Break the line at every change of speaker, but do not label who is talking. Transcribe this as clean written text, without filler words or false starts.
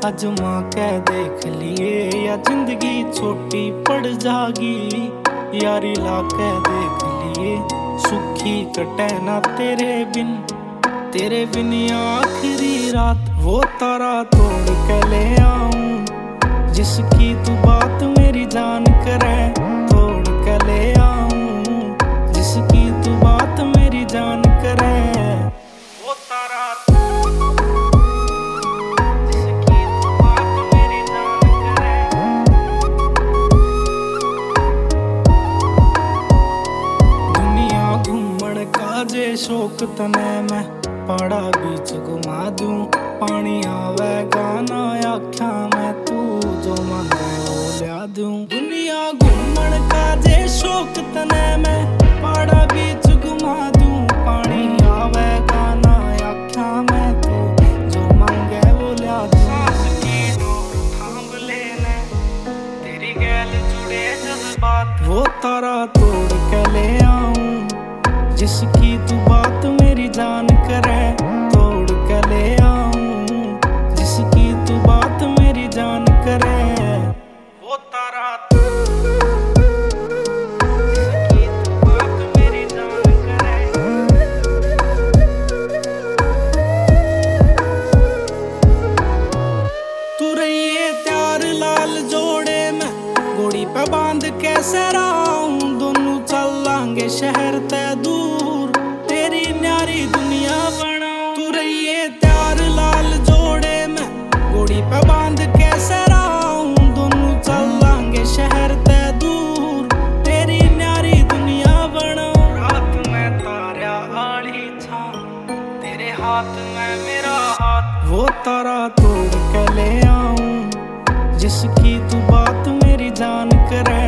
अजमा के देख लिए या जिंदगी छोटी पड़ जागी। यारी ला के देख लिए सुखी कटे ना तेरे बिन आखिरी रात। वो तारा तोड़ के ले आऊं जिसकी तू बात मेरी जान करे। तोड़ के ले आऊं जिसकी तू बात मेरी जान करे। वो तारा जिसकी तू बात मेरी जान करे। दुनिया घूमन का जे शौक तने मैं पहाड़ा बीच घुमा दूं। पानी आवे गाना आख्या मैं तू जो मांगे वो लिया दूं। दुनिया घूमन का जे शौक तने मैं पहाड़ा बीच घुमा दूं। पानी आवे गाना आख्या मैं तू जो मांगे वो लिया दूं। सांस की डोर थाम लेने तेरी गैल जुड़े जज्बात। वो तारा तोड़ के ले आऊं जिसकी तू बात मेरी जान करे। तोड़ के ले आऊं जिसकी तू बात मेरी जान करे। वो तारा जिसकी तू बात मेरी जान करे। तू रहिए त्यार लाल जोड़े में घोड़ी पे बांध के सराऊं। दोनों चल लांगे शहर ते दूर तेरी न्यारी दुनिया बनाऊं। तू रहिए त्यार लाल जोड़े में घोड़ी पे बांध के सराऊं। दोनों चल लांगे शहर ते दूर तेरी न्यारी दुनिया बनाऊं। रात में तारा आड़ी छा तेरे हाथ में मेरा हाथ। वो तारा तोड़ के ले आऊं जिसकी तू बात मेरी जान करे।